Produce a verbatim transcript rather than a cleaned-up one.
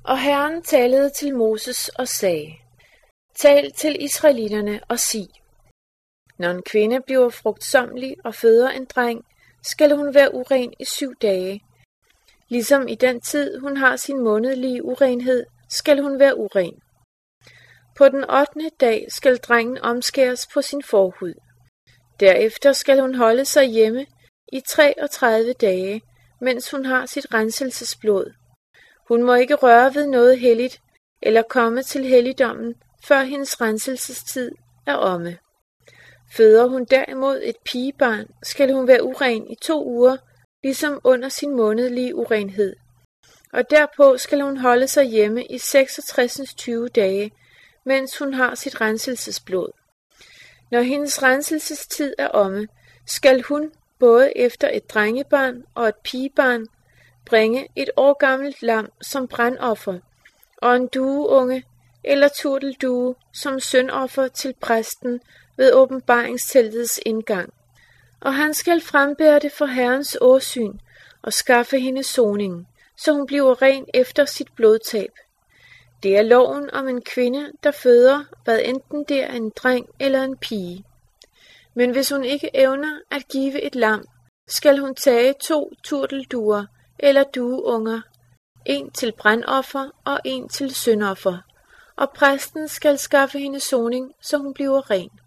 Og Herren talede til Moses og sagde: Tal til israelitterne og sig: Når en kvinde bliver frugtsomlig og føder en dreng, skal hun være uren i syv dage. Ligesom i den tid, hun har sin månedlige urenhed, skal hun være uren. På den ottende dag skal drengen omskæres på sin forhud. Derefter skal hun holde sig hjemme i treogtredive dage, mens hun har sit renselsesblod. Hun må ikke røre ved noget helligt eller komme til helligdommen, før hendes renselsestid er omme. Føder hun derimod et pigebarn, skal hun være uren i to uger, ligesom under sin månedlige urenhed. Og derpå skal hun holde sig hjemme i seksogtres tyve dage, mens hun har sit renselsesblod. Når hendes renselsestid er omme, skal hun, både efter et drengebarn og et pigebarn, bringe et år gammelt lam som brandoffer, og en dueunge eller turteldue som syndoffer til præsten ved åbenbaringsteltets indgang. Og han skal frembære det for Herrens åsyn og skaffe hende soning, så hun bliver ren efter sit blodtab. Det er loven om en kvinde, der føder, hvad enten det er en dreng eller en pige. Men hvis hun ikke evner at give et lam, skal hun tage to turtelduer eller dueunger, en til brandoffer og en til syndoffer, og præsten skal skaffe hende soning, så hun bliver ren.